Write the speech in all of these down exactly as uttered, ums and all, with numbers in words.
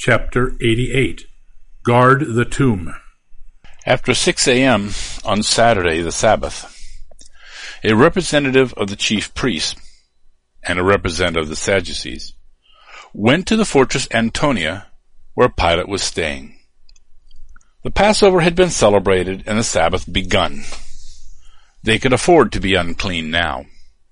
Chapter eighty-eight. Guard the Tomb. After six a.m. on Saturday, the Sabbath, a representative of the chief priests and a representative of the Sadducees went to the fortress Antonia, where Pilate was staying. The Passover had been celebrated and the Sabbath begun. They could afford to be unclean now.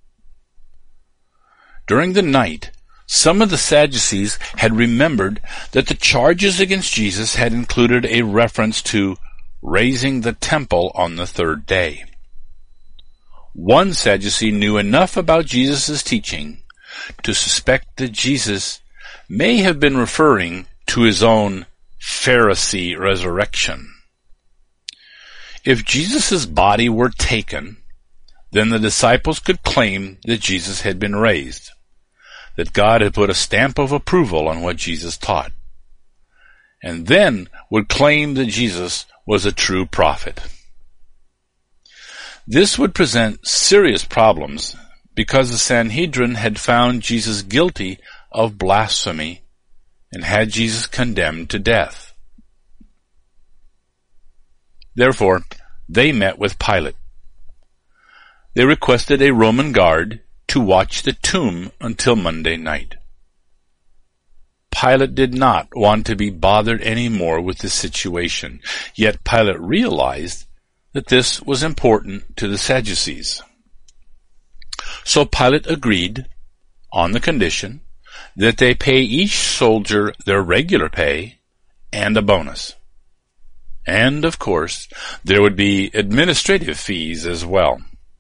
During the night, some of the Sadducees had remembered that the charges against Jesus had included a reference to raising the temple on the third day. One Sadducee knew enough about Jesus' teaching to suspect that Jesus may have been referring to his own Pharisee resurrection. If Jesus' body were taken, then the disciples could claim that Jesus had been raised, that God had put a stamp of approval on what Jesus taught, and then would claim that Jesus was a true prophet. This would present serious problems because the Sanhedrin had found Jesus guilty of blasphemy and had Jesus condemned to death. Therefore, they met with Pilate. They requested a Roman guard to watch the tomb until Monday night. Pilate did not want to be bothered any more with the situation, yet Pilate realized that this was important to the Sadducees. So Pilate agreed on the condition that they pay each soldier their regular pay and a bonus. And, of course, there would be administrative fees as well.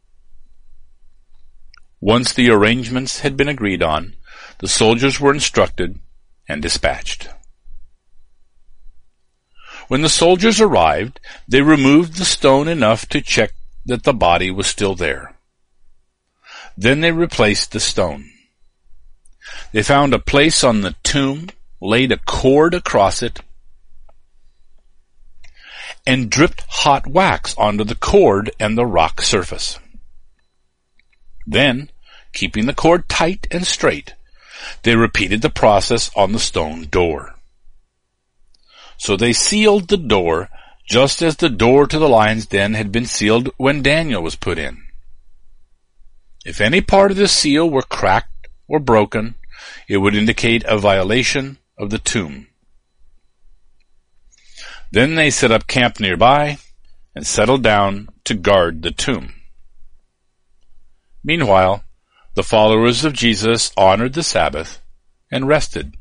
Once the arrangements had been agreed on, the soldiers were instructed and dispatched. When the soldiers arrived, they removed the stone enough to check that the body was still there. Then they replaced the stone. They found a place on the tomb, laid a cord across it, and dripped hot wax onto the cord and the rock surface. Then, keeping the cord tight and straight, they repeated the process on the stone door. So they sealed the door just as the door to the lion's den had been sealed when Daniel was put in. If any part of the seal were cracked or broken, it would indicate a violation of the tomb. Then they set up camp nearby and settled down to guard the tomb. Meanwhile, the followers of Jesus honored the Sabbath and rested